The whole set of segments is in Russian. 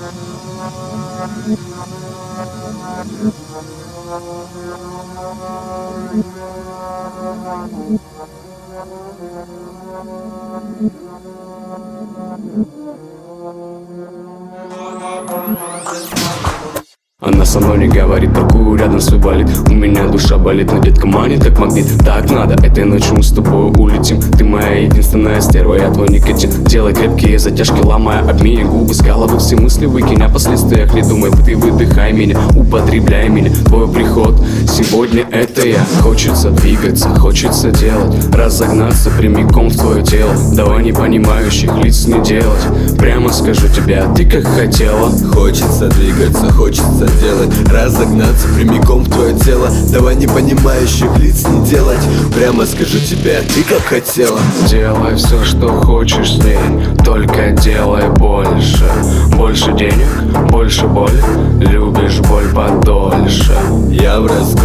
Она со мной не говорит, паркую рядом свой болит. У меня душа болит, но детка манит как магнит. Так надо, этой ночью мы с тобой улетим. Ты моя единственная стерва, я твой никотин. Делай крепкие затяжки, ломая об меня губы. С головы все мысли выкинь, о последствиях не думай. Ты выдыхай меня, употребляй меня. Твой приход сегодня это я. Хочется двигаться, хочется делать, разогнаться прямиком в твое тело. Давай непонимающих лиц не делать. Прямо скажу тебе, а ты как хотела. Хочется двигаться, хочется делать, разогнаться прямиком в твое тело. Давай непонимающих лиц не делать. Прямо скажу тебе, а ты как хотела. Делай все, что хочешь с ней, только делай больше. Больше денег, больше боли, любишь боль подольше. Я в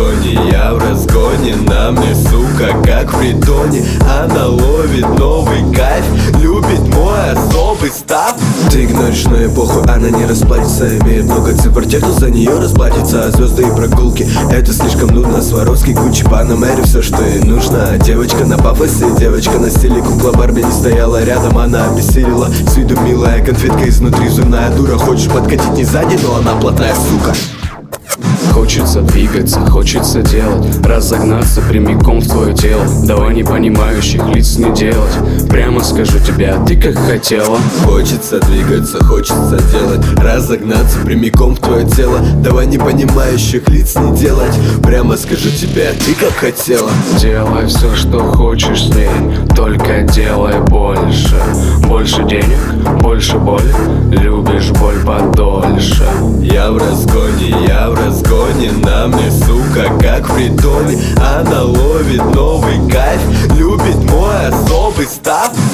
разгоне, на мне, сука, как в притоне. Она ловит новый кайф, любит мой особый став. Ты игноришь, но эпоху, она не расплатится. Имеет много цифр, тех, кто за нее расплатится. А звезды и прогулки, это слишком нудно. Сваровский, Гуччи, Панамери, все, что ей нужно. Девочка на пафосе, девочка на стиле. Кукла Барби не стояла рядом, она обессилила. С виду милая, конфетка изнутри, зубная дура. Хочешь подкатить не сзади, но она плотная, сука. Хочется двигаться, хочется делать, разогнаться прямиком в твое тело. Давай непонимающих лиц не делать. Прямо скажу тебе, а ты как хотела. Хочется двигаться, хочется делать, разогнаться прямиком в твое тело. Давай непонимающих лиц не делать. Прямо скажу тебе, а ты как хотела. Делай все, что хочешь с ней, только делай больше. Больше денег, больше боли, любишь боль подольше. Я в разгоне, на мне, сука, как в притоне. Она ловит новый кайф, любит мой особый став.